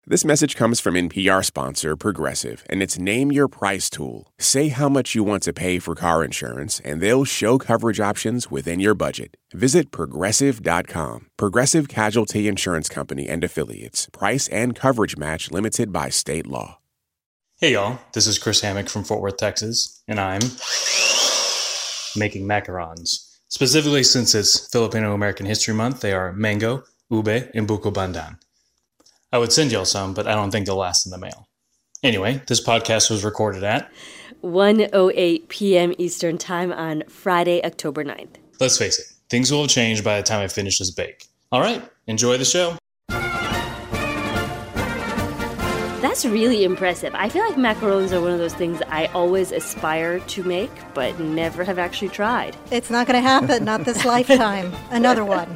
This message comes from NPR sponsor Progressive and its Name Your Price tool. Say how much you want to pay for car insurance, and they'll show coverage options within your budget. Visit Progressive.com. Progressive Casualty Insurance Company and Affiliates. Price and coverage match limited by state law. Hey y'all, this is Chris Hammock from Fort Worth, Texas, and I'm making macarons. Specifically, since it's Filipino-American History Month, they are mango, ube, and buko pandan. I would send y'all some, but I don't think they'll last in the mail. Anyway, this podcast was recorded at 1:08 p.m. Eastern Time on Friday, October 9th. Let's face it, things will have changed by the time I finish this bake. All right, enjoy the show. That's really impressive. I feel like macarons are one of those things I always aspire to make, but never have actually tried. It's not going to happen, not this lifetime. Another one.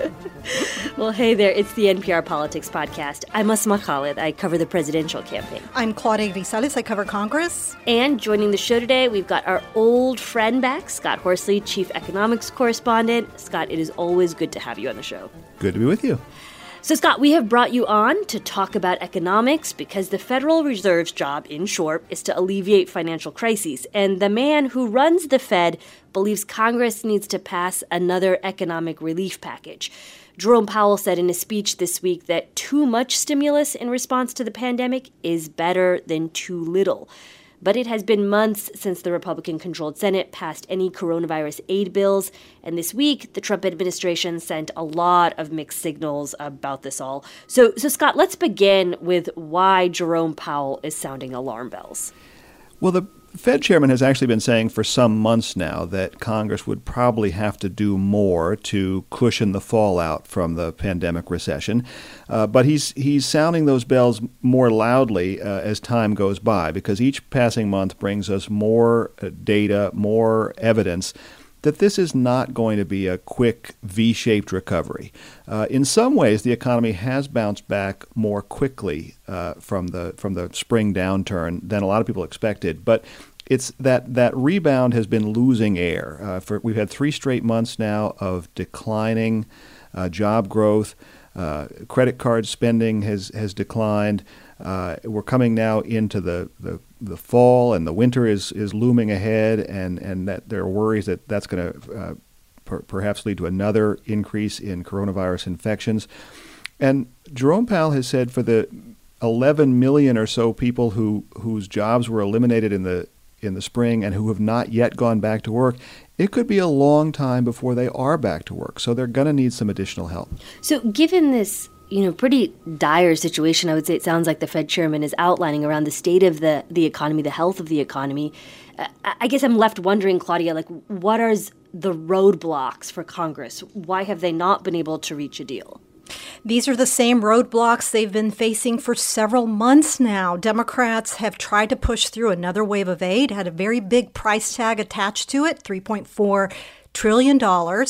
Well, hey there, it's the NPR Politics Podcast. I'm Asma Khalid. I cover the presidential campaign. I'm Claudia Grisales. I cover Congress. And joining the show today, we've got our old friend back, Scott Horsley, Chief Economics Correspondent. Scott, it is always good to have you on the show. Good to be with you. So, Scott, we have brought you on to talk about economics because the Federal Reserve's job, in short, is to alleviate financial crises. And the man who runs the Fed believes Congress needs to pass another economic relief package. Jerome Powell said in a speech this week that too much stimulus in response to the pandemic is better than too little. But it has been months since the Republican-controlled Senate passed any coronavirus aid bills, and this week, the Trump administration sent a lot of mixed signals about this all. So Scott, let's begin with why Jerome Powell is sounding alarm bells. Well, the Fed chairman has actually been saying for some months now that Congress would probably have to do more to cushion the fallout from the pandemic recession. But he's sounding those bells more loudly as time goes by, because each passing month brings us more data, more evidence that this is not going to be a quick V-shaped recovery. In some ways, the economy has bounced back more quickly from the spring downturn than a lot of people expected. But it's that rebound has been losing air. We've had 3 straight months now of declining job growth. Credit card spending has declined. We're coming now into the fall, and the winter is looming ahead, and that there are worries that that's going to perhaps lead to another increase in coronavirus infections. And Jerome Powell has said for the 11 million or so people whose jobs were eliminated in the spring and who have not yet gone back to work, it could be a long time before they are back to work. So they're going to need some additional help. So given this pretty dire situation, I would say it sounds like the Fed chairman is outlining around the state of the economy, the health of the economy. I guess I'm left wondering, Claudia, what are the roadblocks for Congress? Why have they not been able to reach a deal? These are the same roadblocks they've been facing for several months now. Democrats have tried to push through another wave of aid, had a very big price tag attached to it, $3.4 trillion,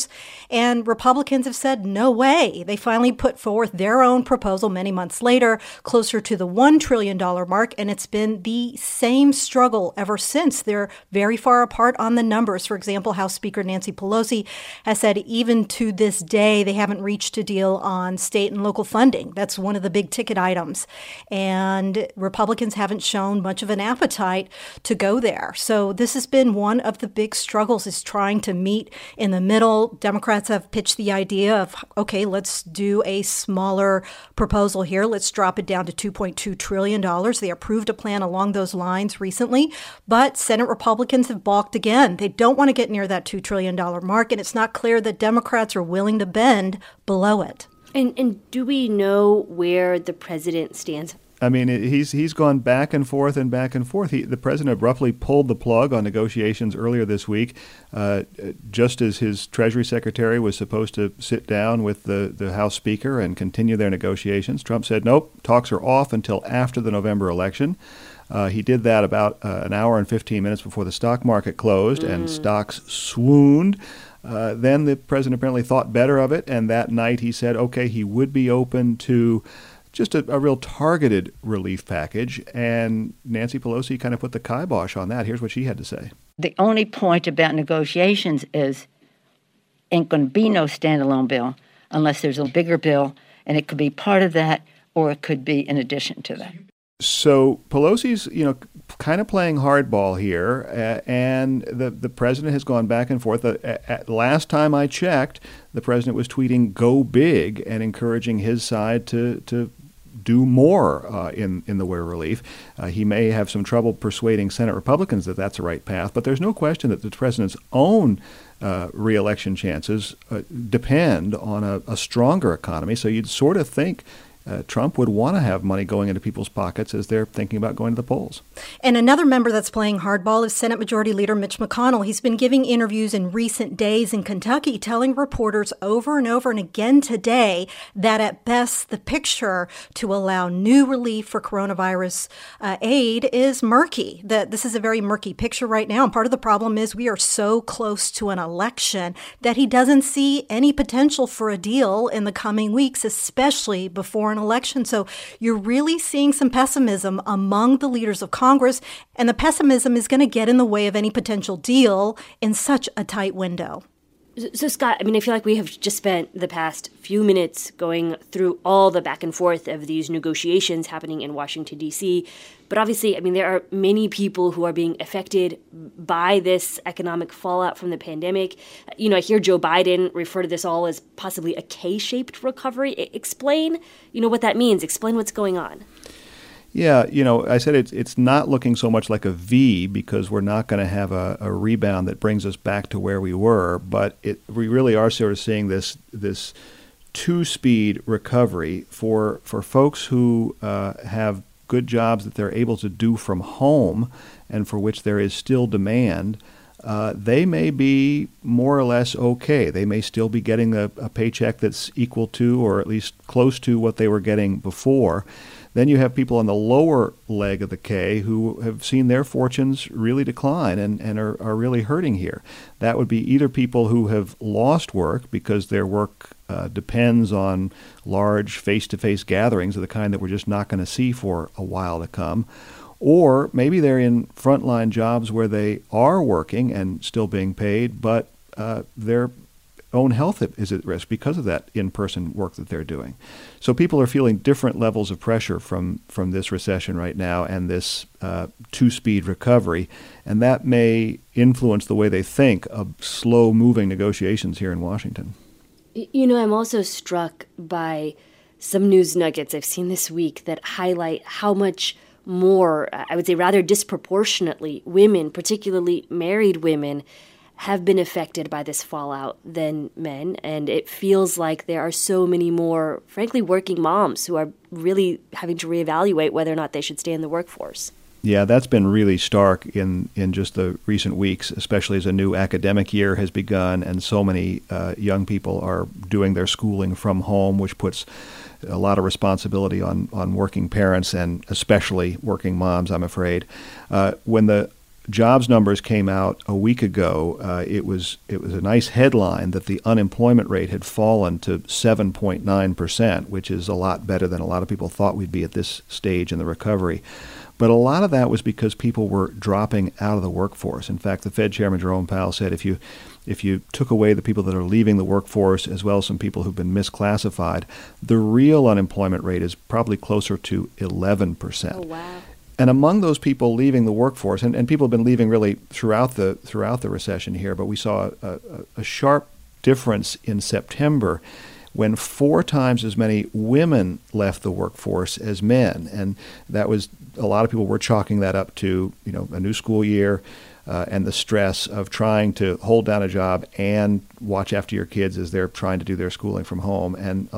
and Republicans have said no way. They finally put forth their own proposal many months later, closer to the $1 trillion mark, and it's been the same struggle ever since. They're very far apart on the numbers. For example, House Speaker Nancy Pelosi has said even to this day they haven't reached a deal on state and local funding. That's one of the big ticket items, and Republicans haven't shown much of an appetite to go there. So this has been one of the big struggles, is trying to meet in the middle. Democrats have pitched the idea of, okay, let's do a smaller proposal here. Let's drop it down to $2.2 trillion. They approved a plan along those lines recently, but Senate Republicans have balked again. They don't want to get near that $2 trillion mark, and it's not clear that Democrats are willing to bend below it. And do we know where the president stands? I mean, he's gone back and forth and back and forth. The president abruptly pulled the plug on negotiations earlier this week, just as his Treasury Secretary was supposed to sit down with the House Speaker and continue their negotiations. Trump said, nope, talks are off until after the November election. He did that about an hour and 15 minutes before the stock market closed, and stocks swooned. Then the president apparently thought better of it, and that night he said, okay, he would be open to just a real targeted relief package, and Nancy Pelosi kind of put the kibosh on that. Here's what she had to say. The only point about negotiations is ain't going to be no standalone bill unless there's a bigger bill, and it could be part of that or it could be in addition to that. So Pelosi's, kind of playing hardball here, and the president has gone back and forth. Last time I checked, the president was tweeting "Go big" and encouraging his side to do more in the war relief. He may have some trouble persuading Senate Republicans that that's the right path, but there's no question that the president's own re-election chances depend on a stronger economy. So you'd sort of think Trump would want to have money going into people's pockets as they're thinking about going to the polls. And another member that's playing hardball is Senate Majority Leader Mitch McConnell. He's been giving interviews in recent days in Kentucky, telling reporters over and over and again today that at best the picture to allow new relief for coronavirus aid is murky. That this is a very murky picture right now. And part of the problem is we are so close to an election that he doesn't see any potential for a deal in the coming weeks, especially before an election. So you're really seeing some pessimism among the leaders of Congress, and the pessimism is going to get in the way of any potential deal in such a tight window. So, Scott, I feel like we have just spent the past few minutes going through all the back and forth of these negotiations happening in Washington, D.C. But obviously, there are many people who are being affected by this economic fallout from the pandemic. I hear Joe Biden refer to this all as possibly a K-shaped recovery. Explain, what that means. Explain what's going on. Yeah, I said it's not looking so much like a V because we're not going to have a rebound that brings us back to where we were, but we really are sort of seeing this two-speed recovery for folks who have good jobs that they're able to do from home and for which there is still demand. They may be more or less okay. They may still be getting a paycheck that's equal to or at least close to what they were getting before. Then you have people on the lower leg of the K who have seen their fortunes really decline and are really hurting here. That would be either people who have lost work because their work depends on large face-to-face gatherings of the kind that we're just not going to see for a while to come, or maybe they're in frontline jobs where they are working and still being paid, but their own health is at risk because of that in-person work that they're doing. So people are feeling different levels of pressure from this recession right now and this two-speed recovery, and that may influence the way they think of slow-moving negotiations here in Washington. I'm also struck by some news nuggets I've seen this week that highlight how much more, I would say rather disproportionately, women, particularly married women, have been affected by this fallout than men. And it feels like there are so many more, frankly, working moms who are really having to reevaluate whether or not they should stay in the workforce. Yeah, that's been really stark in just the recent weeks, especially as a new academic year has begun and so many young people are doing their schooling from home, which puts a lot of responsibility on working parents and especially working moms, I'm afraid. When the jobs numbers came out a week ago, it was a nice headline that the unemployment rate had fallen to 7.9%, which is a lot better than a lot of people thought we'd be at this stage in the recovery. But a lot of that was because people were dropping out of the workforce. In fact, the Fed Chairman Jerome Powell said if you took away the people that are leaving the workforce as well as some people who've been misclassified, the real unemployment rate is probably closer to 11%. Oh, wow. And among those people leaving the workforce, and people have been leaving really throughout the recession here, but we saw a sharp difference in September when 4 times as many women left the workforce as men. And that was, a lot of people were chalking that up to, a new school year and the stress of trying to hold down a job and watch after your kids as they're trying to do their schooling from home. And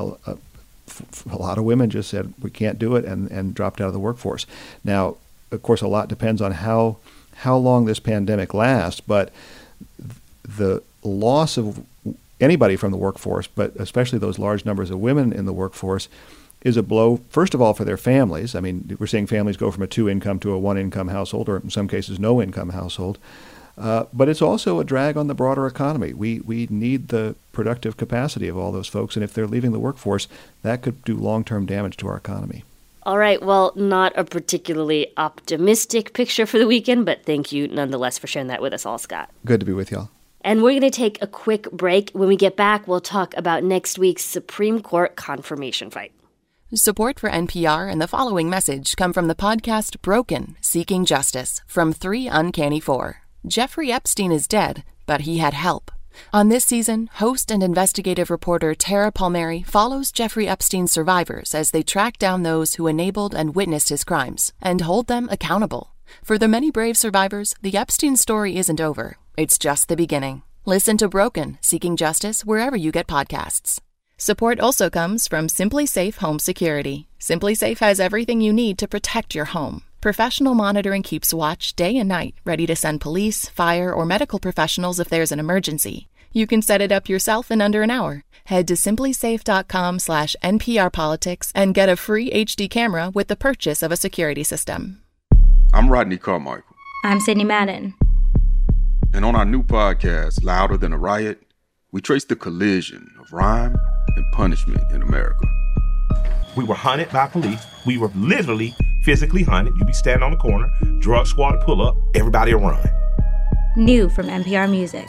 a lot of women just said, we can't do it, and dropped out of the workforce. Now, of course, a lot depends on how long this pandemic lasts, but the loss of anybody from the workforce, but especially those large numbers of women in the workforce, is a blow, first of all, for their families. We're seeing families go from a 2-income to a 1-income household, or in some cases, no-income household. But it's also a drag on the broader economy. We need the productive capacity of all those folks, and if they're leaving the workforce, that could do long-term damage to our economy. All right, well, not a particularly optimistic picture for the weekend, but thank you nonetheless for sharing that with us all, Scott. Good to be with y'all. And we're going to take a quick break. When we get back, we'll talk about next week's Supreme Court confirmation fight. Support for NPR and the following message come from the podcast Broken, Seeking Justice from 3 Uncanny 4. Jeffrey Epstein is dead, but he had help. On this season, host and investigative reporter Tara Palmieri follows Jeffrey Epstein's survivors as they track down those who enabled and witnessed his crimes and hold them accountable. For the many brave survivors, the Epstein story isn't over. It's just the beginning. Listen to Broken, Seeking Justice wherever you get podcasts. Support also comes from Simply Safe Home Security. Simply Safe has everything you need to protect your home. Professional monitoring keeps watch day and night, ready to send police, fire, or medical professionals if there's an emergency. You can set it up yourself in under an hour. Head to simplysafe.com/NPRPolitics and get a free HD camera with the purchase of a security system. I'm Rodney Carmichael. I'm Sydney Madden. And on our new podcast, Louder Than a Riot, we trace the collision of rhyme and punishment in America. We were hunted by police. We were literally physically hunted. You be standing on the corner, drug squad pull up, everybody will run. New from NPR Music.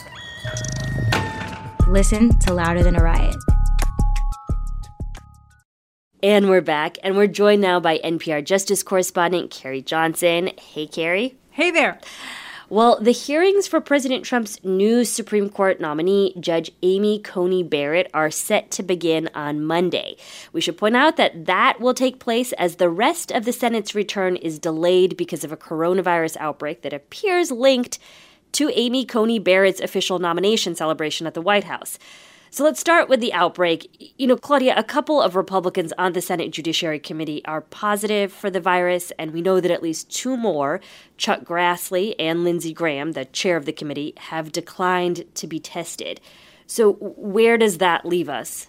Listen to Louder Than a Riot. And we're back, and we're joined now by NPR Justice correspondent Carrie Johnson. Hey, Carrie. Hey there. Well, the hearings for President Trump's new Supreme Court nominee, Judge Amy Coney Barrett, are set to begin on Monday. We should point out that will take place as the rest of the Senate's return is delayed because of a coronavirus outbreak that appears linked to Amy Coney Barrett's official nomination celebration at the White House. So let's start with the outbreak. Claudia, a couple of Republicans on the Senate Judiciary Committee are positive for the virus, and we know that at least 2 more, Chuck Grassley and Lindsey Graham, the chair of the committee, have declined to be tested. So where does that leave us?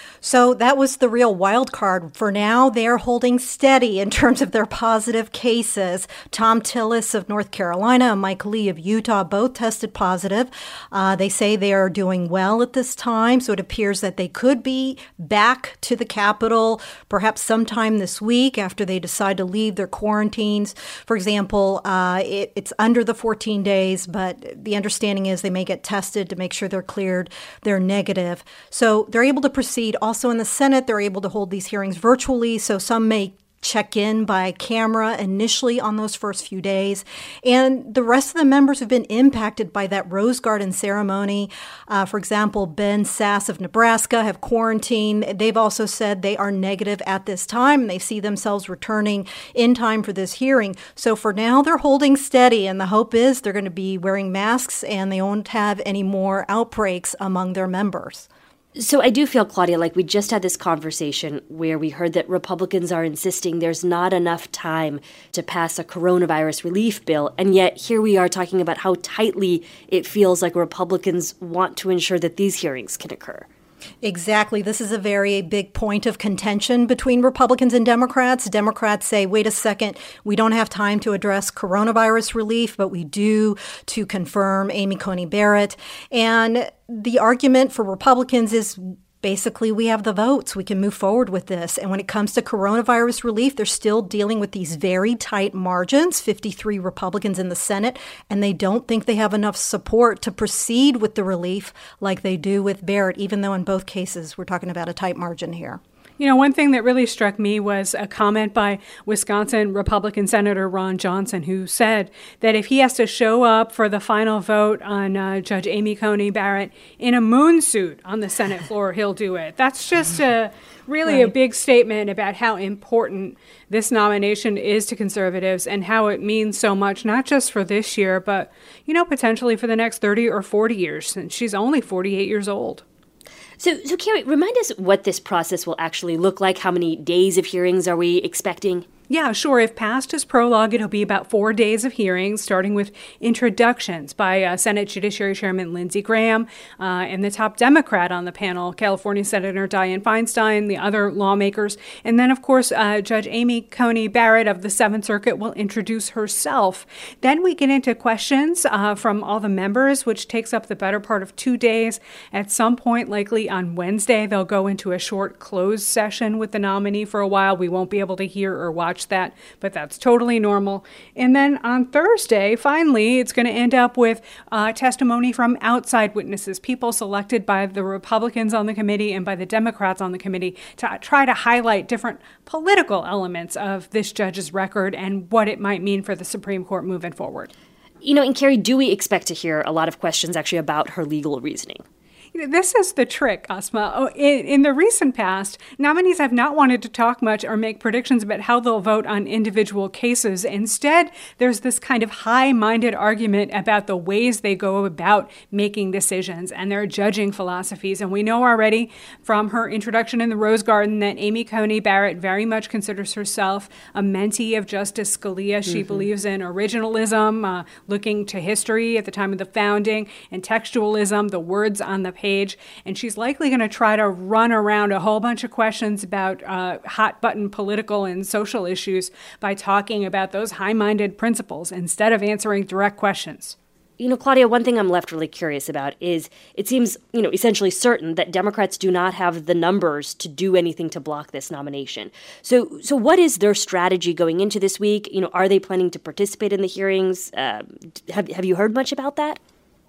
So that was the real wild card. For now, they're holding steady in terms of their positive cases. Tom Tillis of North Carolina and Mike Lee of Utah both tested positive. They say they are doing well at this time, so it appears that they could be back to the Capitol perhaps sometime this week after they decide to leave their quarantines. For example, it's under the 14 days, but the understanding is they may get tested to make sure they're cleared, they're negative. So they're able to proceed. Also in the Senate, they're able to hold these hearings virtually, so some may check in by camera initially on those first few days. And the rest of the members have been impacted by that Rose Garden ceremony. For example, Ben Sass of Nebraska have quarantined. They've also said they are negative at this time. They see themselves returning in time for this hearing. So for now, they're holding steady, and the hope is they're going to be wearing masks and they won't have any more outbreaks among their members. So I do feel, Claudia, like we just had this conversation where we heard that Republicans are insisting there's not enough time to pass a coronavirus relief bill, and yet here we are talking about how tightly it feels like Republicans want to ensure that these hearings can occur. Exactly. This is a very big point of contention between Republicans and Democrats. Democrats say, wait a second, we don't have time to address coronavirus relief, but we do to confirm Amy Coney Barrett. And the argument for Republicans is basically we have the votes. We can move forward with this. And when it comes to coronavirus relief, they're still dealing with these very tight margins, 53 Republicans in the Senate, and they don't think they have enough support to proceed with the relief like they do with Barrett, even though in both cases we're talking about a tight margin here. One thing that really struck me was a comment by Wisconsin Republican Senator Ron Johnson, who said that if he has to show up for the final vote on Judge Amy Coney Barrett in a moon suit on the Senate floor, he'll do it. That's just really a big statement about how important this nomination is to conservatives and how it means so much, not just for this year, but, potentially for the next 30 or 40 years, since she's only 48 years old. So Carrie, remind us what this process will actually look like. How many days of hearings are we expecting? Yeah, sure. If passed as prologue, it'll be about 4 days of hearings, starting with introductions by Senate Judiciary Chairman Lindsey Graham and the top Democrat on the panel, California Senator Dianne Feinstein, the other lawmakers. And then, of course, Judge Amy Coney Barrett of the Seventh Circuit will introduce herself. Then we get into questions from all the members, which takes up the better part of 2 days. At some point, likely on Wednesday, they'll go into a short closed session with the nominee for a while. We won't be able to hear or watch watch that, but that's totally normal. And then on Thursday, finally, it's going to end up with testimony from outside witnesses, people selected by the Republicans on the committee and by the Democrats on the committee to try to highlight different political elements of this judge's record and what it might mean for the Supreme Court moving forward. And Carrie, do we expect to hear a lot of questions actually about her legal reasoning? This is the trick, Asma. In the recent past, nominees have not wanted to talk much or make predictions about how they'll vote on individual cases. Instead, there's this kind of high-minded argument about the ways they go about making decisions and their judging philosophies. And we know already from her introduction in the Rose Garden that Amy Coney Barrett very much considers herself a mentee of Justice Scalia. She believes in originalism, looking to history at the time of the founding, and textualism, the words on the page, and she's likely going to try to run around a whole bunch of questions about hot-button political and social issues by talking about those high-minded principles instead of answering direct questions. Claudia, one thing I'm left really curious about is it seems, essentially certain that Democrats do not have the numbers to do anything to block this nomination. So what is their strategy going into this week? Are they planning to participate in the hearings? Have you heard much about that?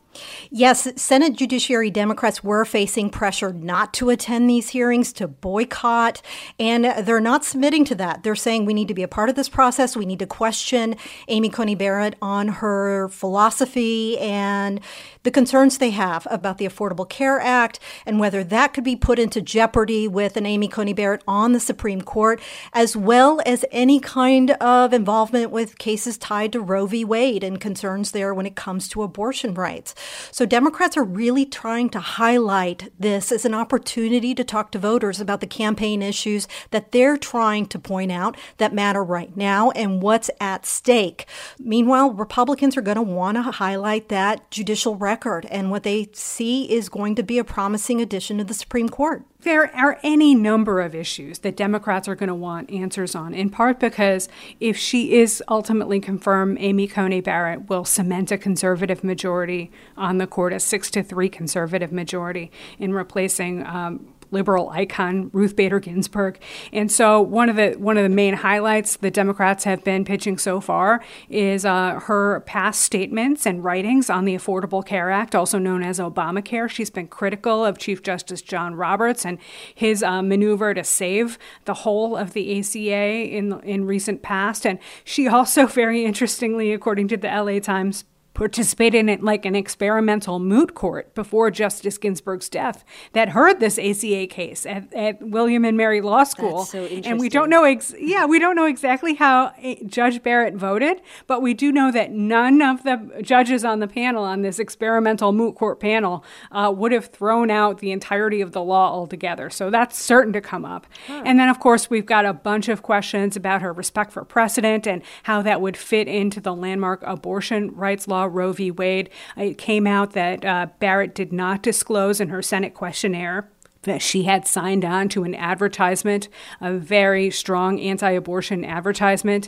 Yes, Senate Judiciary Democrats were facing pressure not to attend these hearings, to boycott, and they're not submitting to that. They're saying we need to be a part of this process. We need to question Amy Coney Barrett on her philosophy and the concerns they have about the Affordable Care Act and whether that could be put into jeopardy with an Amy Coney Barrett on the Supreme Court, as well as any kind of involvement with cases tied to Roe v. Wade and concerns there when it comes to abortion rights. So Democrats are really trying to highlight this as an opportunity to talk to voters about the campaign issues that they're trying to point out that matter right now and what's at stake. Meanwhile, Republicans are going to want to highlight that judicial record and what they see is going to be a promising addition to the Supreme Court. There are any number of issues that Democrats are going to want answers on, in part because if she is ultimately confirmed, Amy Coney Barrett will cement a conservative majority on the court, a 6-3 conservative majority in replacing liberal icon Ruth Bader Ginsburg. And so one of the main highlights the Democrats have been pitching so far is her past statements and writings on the Affordable Care Act, also known as Obamacare. She's been critical of Chief Justice John Roberts and his maneuver to save the whole of the ACA in recent past. And she also, very interestingly, according to the LA Times, participated in like an experimental moot court before Justice Ginsburg's death that heard this ACA case at William and Mary Law School. That's so interesting. And we don't know we don't know exactly how Judge Barrett voted, but we do know that none of the judges on the panel, on this experimental moot court panel, would have thrown out the entirety of the law altogether. So that's certain to come up. And then, of course, we've got a bunch of questions about her respect for precedent and how that would fit into the landmark abortion rights law, Roe v. Wade. It came out that Barrett did not disclose in her Senate questionnaire that she had signed on to an advertisement, a very strong anti-abortion advertisement,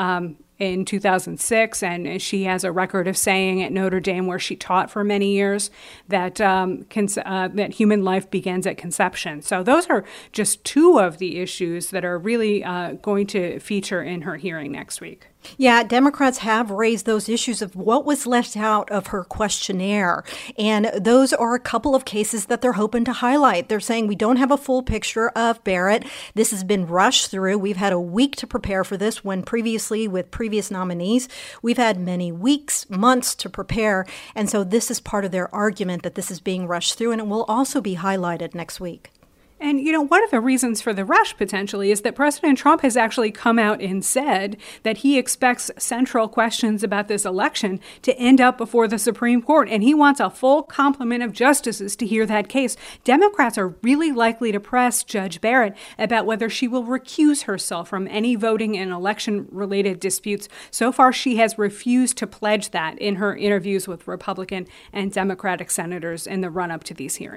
in 2006, and she has a record of saying at Notre Dame, where she taught for many years, that that human life begins at conception. So those are just two of the issues that are really going to feature in her hearing next week. Yeah, Democrats have raised those issues of what was left out of her questionnaire. And those are a couple of cases that they're hoping to highlight. They're saying we don't have a full picture of Barrett. This has been rushed through. We've had a week to prepare for this when previously with previous nominees, we've had many weeks, months to prepare. And so this is part of their argument that this is being rushed through, and it will also be highlighted next week. And, one of the reasons for the rush potentially is that President Trump has actually come out and said that he expects central questions about this election to end up before the Supreme Court, and he wants a full complement of justices to hear that case. Democrats are really likely to press Judge Barrett about whether she will recuse herself from any voting and election-related disputes. So far, she has refused to pledge that in her interviews with Republican and Democratic senators in the run-up to these hearings.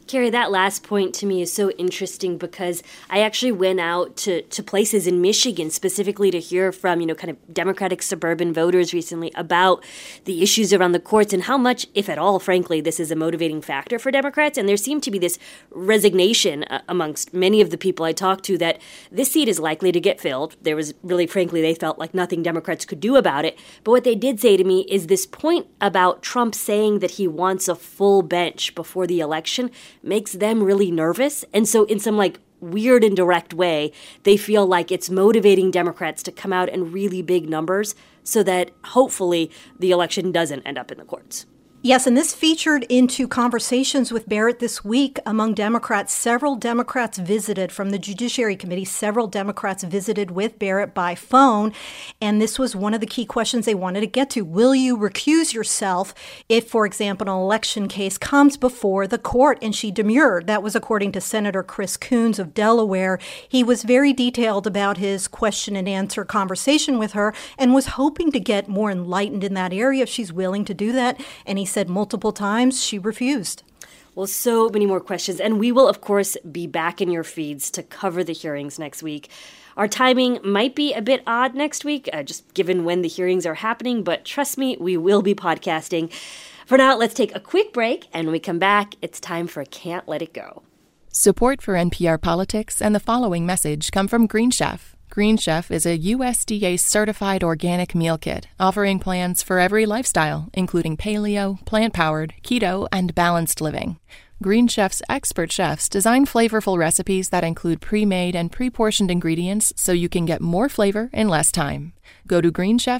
Carrie, that last point to me is so interesting because I actually went out to places in Michigan specifically to hear from, kind of Democratic suburban voters recently about the issues around the courts and how much, if at all, frankly, this is a motivating factor for Democrats. And there seemed to be this resignation amongst many of the people I talked to that this seat is likely to get filled. There was really, frankly, they felt like nothing Democrats could do about it. But what they did say to me is this point about Trump saying that he wants a full bench before the election makes them really nervous. And so in some weird and direct way, they feel like it's motivating Democrats to come out in really big numbers so that hopefully the election doesn't end up in the courts. Yes, and this featured into conversations with Barrett this week among Democrats. Several Democrats visited from the Judiciary Committee. Several Democrats visited with Barrett by phone. And this was one of the key questions they wanted to get to. Will you recuse yourself if, for example, an election case comes before the court? And she demurred. That was according to Senator Chris Coons of Delaware. He was very detailed about his question and answer conversation with her and was hoping to get more enlightened in that area if she's willing to do that. And he said multiple times she refused. Well, so many more questions. And we will, of course, be back in your feeds to cover the hearings next week. Our timing might be a bit odd next week, just given when the hearings are happening. But trust me, we will be podcasting. For now, let's take a quick break. And when we come back, it's time for Can't Let It Go. Support for NPR Politics and the following message come from Green Chef. Green Chef is a USDA-certified organic meal kit offering plans for every lifestyle, including paleo, plant-powered, keto, and balanced living. Green Chef's expert chefs design flavorful recipes that include pre-made and pre-portioned ingredients so you can get more flavor in less time. Go to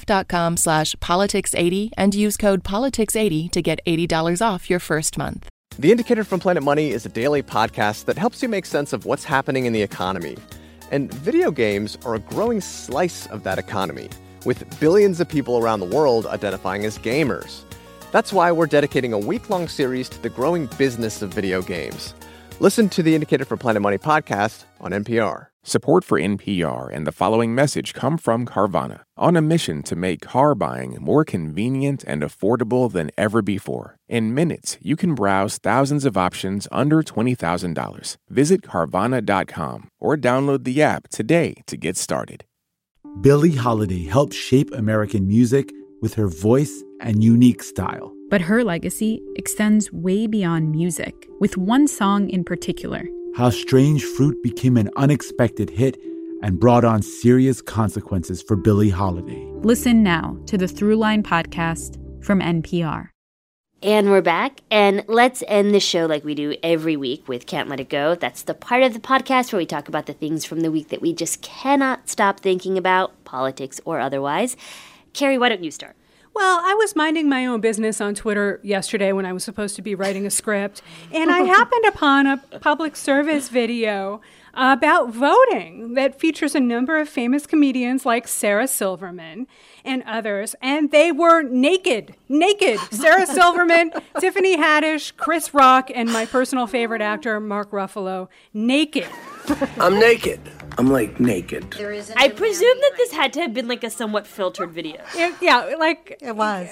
greenchef.com/politics80 and use code politics80 to get $80 off your first month. The Indicator from Planet Money is a daily podcast that helps you make sense of what's happening in the economy. And video games are a growing slice of that economy, with billions of people around the world identifying as gamers. That's why we're dedicating a week-long series to the growing business of video games. Listen to the Indicator from Planet Money podcast on NPR. Support for NPR and the following message come from Carvana, on a mission to make car buying more convenient and affordable than ever before. In minutes, you can browse thousands of options under $20,000. Visit Carvana.com or download the app today to get started. Billie Holiday helped shape American music with her voice and unique style. But her legacy extends way beyond music, with one song in particular. How Strange Fruit became an unexpected hit and brought on serious consequences for Billie Holiday. Listen now to the Throughline podcast from NPR. And we're back, and let's end the show like we do every week with Can't Let It Go. That's the part of the podcast where we talk about the things from the week that we just cannot stop thinking about, politics or otherwise. Carrie, why don't you start? Well, I was minding my own business on Twitter yesterday when I was supposed to be writing a script, and I happened upon a public service video about voting that features a number of famous comedians like Sarah Silverman and others, and they were naked. Sarah Silverman, Tiffany Haddish, Chris Rock, and my personal favorite actor, Mark Ruffalo, naked. I'm naked. I'm naked. I presume that this had to have been a somewhat filtered video. It was.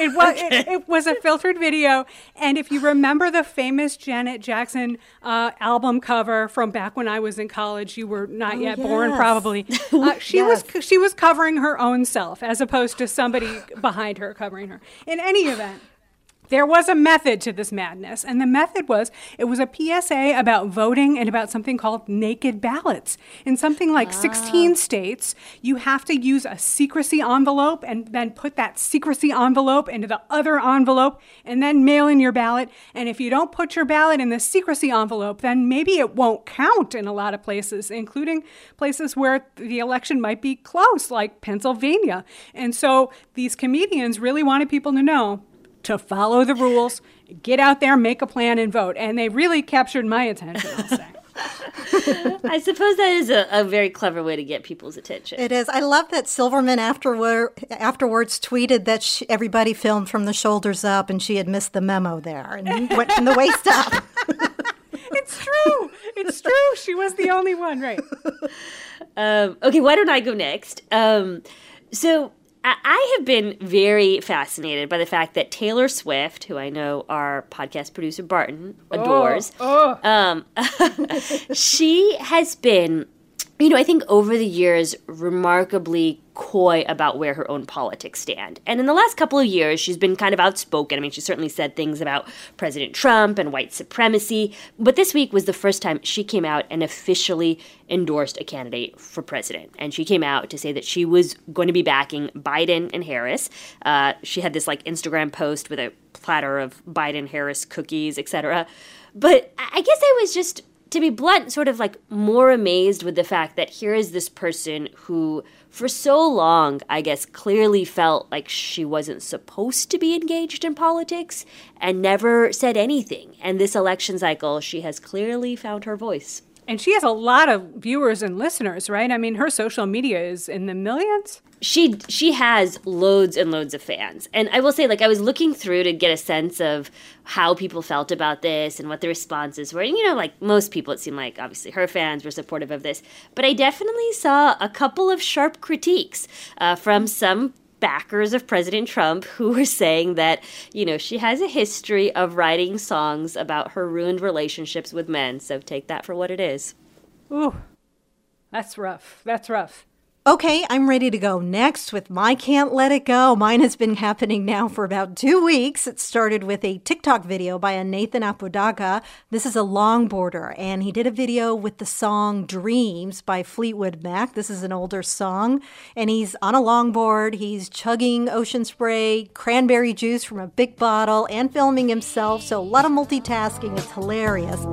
It was a filtered video. And if you remember the famous Janet Jackson album cover from back when I was in college, you were not yet born probably. She was covering her own self as opposed to somebody behind her covering her. In any event, there was a method to this madness, and the method was, it was a PSA about voting and about something called naked ballots. In something like 16 states, you have to use a secrecy envelope and then put that secrecy envelope into the other envelope and then mail in your ballot. And if you don't put your ballot in the secrecy envelope, then maybe it won't count in a lot of places, including places where the election might be close, like Pennsylvania. And so these comedians really wanted people to know to follow the rules, get out there, make a plan, and vote. And they really captured my attention, I'll say. I suppose that is a very clever way to get people's attention. It is. I love that Silverman afterwards tweeted that everybody filmed from the shoulders up and she had missed the memo there and went from the waist up. It's true. It's true. She was the only one, right? Okay, why don't I go next? So I have been very fascinated by the fact that Taylor Swift, who I know our podcast producer Barton adores, she has been, I think over the years, remarkably coy about where her own politics stand. And in the last couple of years, she's been kind of outspoken. I mean, she certainly said things about President Trump and white supremacy. But this week was the first time she came out and officially endorsed a candidate for president. And she came out to say that she was going to be backing Biden and Harris. She had this Instagram post with a platter of Biden-Harris cookies, etc. But I guess I was just, to be blunt, sort of more amazed with the fact that here is this person who, for so long, I guess, clearly felt like she wasn't supposed to be engaged in politics and never said anything. And this election cycle, she has clearly found her voice. And she has a lot of viewers and listeners, right? I mean, her social media is in the millions. She has loads and loads of fans. And I will say, I was looking through to get a sense of how people felt about this and what the responses were. And, most people, it seemed like, obviously, her fans were supportive of this. But I definitely saw a couple of sharp critiques from some backers of President Trump who were saying that, she has a history of writing songs about her ruined relationships with men. So take that for what it is. Ooh, that's rough. That's rough. Okay, I'm ready to go next with My Can't Let It Go. Mine has been happening now for about 2 weeks. It started with a TikTok video by a Nathan Apodaca. This is a longboarder, and he did a video with the song Dreams by Fleetwood Mac. This is an older song, and he's on a longboard. He's chugging ocean spray, cranberry juice from a big bottle, and filming himself, so a lot of multitasking. It's hilarious.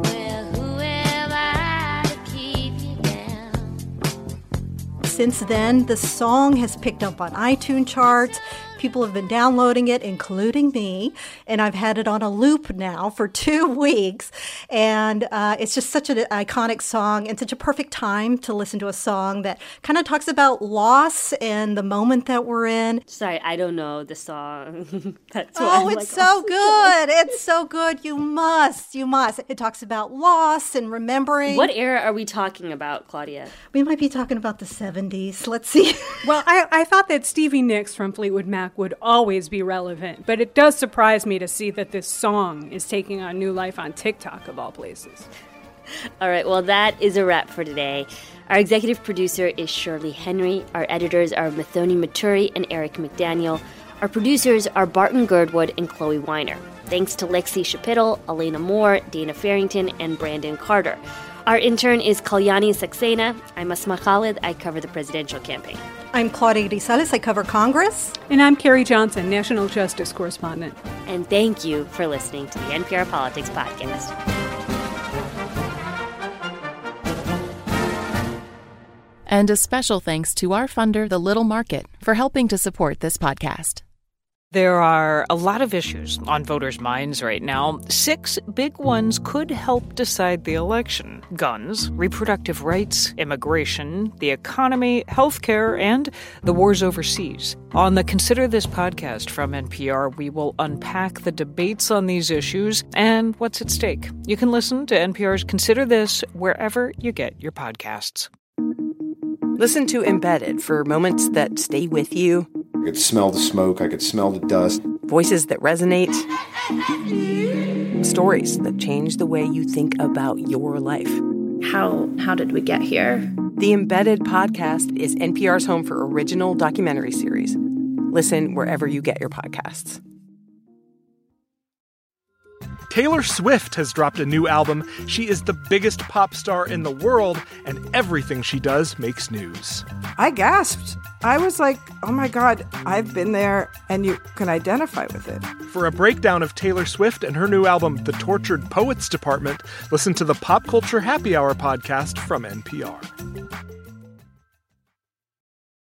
Since then, the song has picked up on iTunes charts. People have been downloading it, including me, and I've had it on a loop now for 2 weeks. And it's just such an iconic song and such a perfect time to listen to a song that kind of talks about loss and the moment that we're in. Sorry, I don't know the song. That's why it's so good. It's so good. You must. It talks about loss and remembering. What era are we talking about, Claudia? We might be talking about the 70s. Let's see. Well, I thought that Stevie Nicks from Fleetwood Mac would always be relevant, but it does surprise me to see that this song is taking on new life on TikTok, of all places. All right, well, that is a wrap for today. Our executive producer is Shirley Henry. Our editors are Mathoni Maturi and Eric McDaniel. Our producers are Barton Girdwood and Chloe Weiner. Thanks to Lexi Shapitl, Elena Moore, Dana Farrington, and Brandon Carter. Our intern is Kalyani Saxena. I'm Asma Khalid. I cover the presidential campaign. I'm Claudia Grisales. I cover Congress. And I'm Carrie Johnson, National Justice Correspondent. And thank you for listening to the NPR Politics Podcast. And a special thanks to our funder, The Little Market, for helping to support this podcast. There are a lot of issues on voters' minds right now. 6 big ones could help decide the election: guns, reproductive rights, immigration, the economy, healthcare, and the wars overseas. On the Consider This podcast from NPR, we will unpack the debates on these issues and what's at stake. You can listen to NPR's Consider This wherever you get your podcasts. Listen to Embedded for moments that stay with you. I could smell the smoke. I could smell the dust. Voices that resonate. Stories that change the way you think about your life. How did we get here? The Embedded podcast is NPR's home for original documentary series. Listen wherever you get your podcasts. Taylor Swift has dropped a new album. She is the biggest pop star in the world, and everything she does makes news. I gasped. I was like, oh my God, I've been there, and you can identify with it. For a breakdown of Taylor Swift and her new album, The Tortured Poets Department, listen to the Pop Culture Happy Hour podcast from NPR.